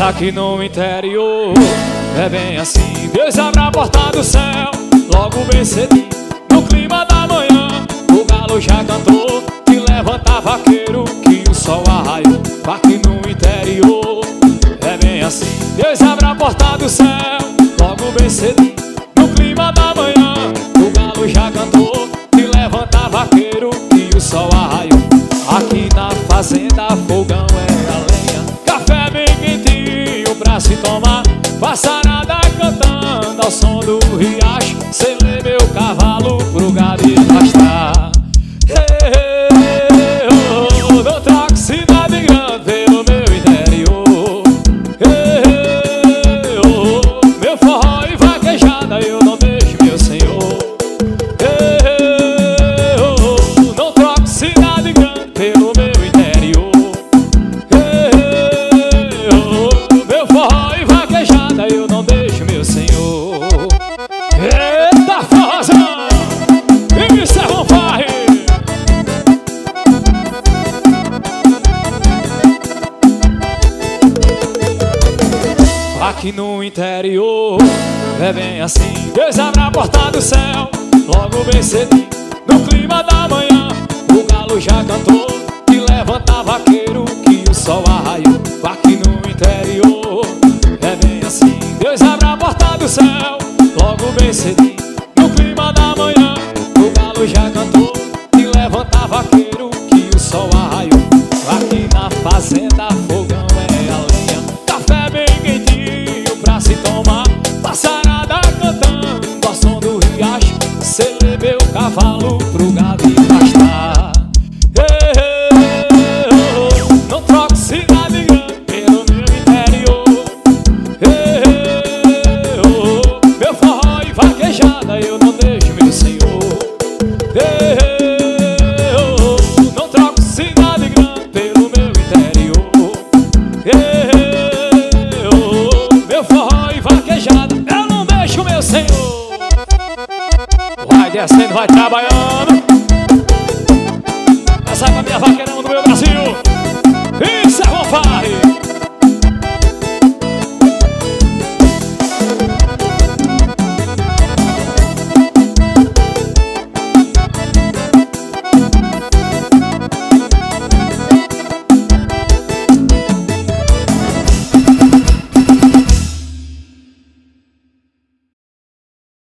Aqui no interior é bem assim. Deus abre a porta do céu logo bem cedinho, no clima da manhã. O galo já cantou que levanta vaqueiro, que o sol arraiou. Aqui no interior é bem assim. Deus abre a porta do céu logo bem cedinho, no clima da manhã. O galo já cantou que levanta vaqueiro, que o sol arraiou. Aqui na fazenda fogão é a lenha, café bem quentinho pra se tomar, passarada cantando ao som do riacho. Selei meu cavalo pro gado e pastar. Não troco cidade grande pelo meu interior. Meu forró e vaquejada eu não deixo, meu senhor. Não troco cidade grande pelo meu interior. Meu forró e vaquejada eu não deixo, meu senhor. Eita forrozão! E isso é bom farre! Aqui no interior é bem assim. Deus abre a porta do céu logo bem cedinho, no clima da manhã. O galo já cantou que levanta vaqueiro, que o sol arraiou. Aqui no interior é bem assim. Deus abre a porta do céu logo bem cedinho, no clima da manhã. O galo já cantou que levanta vaqueiro, que o sol arraiou. Aqui na fazenda fogão é a lenha, café bem quentinho pra se tomar, passarada cantando ao som do riacho. Selei meu cavalo pro gado e pastar. Não troco cidade grande pelo meu interior. Meu forró e vaquejada eu não deixo, meu senhor. Não troco cidade grande pelo meu interior. Meu forró e vaquejada eu não deixo, meu senhor. Vai descendo, vai trabalhando.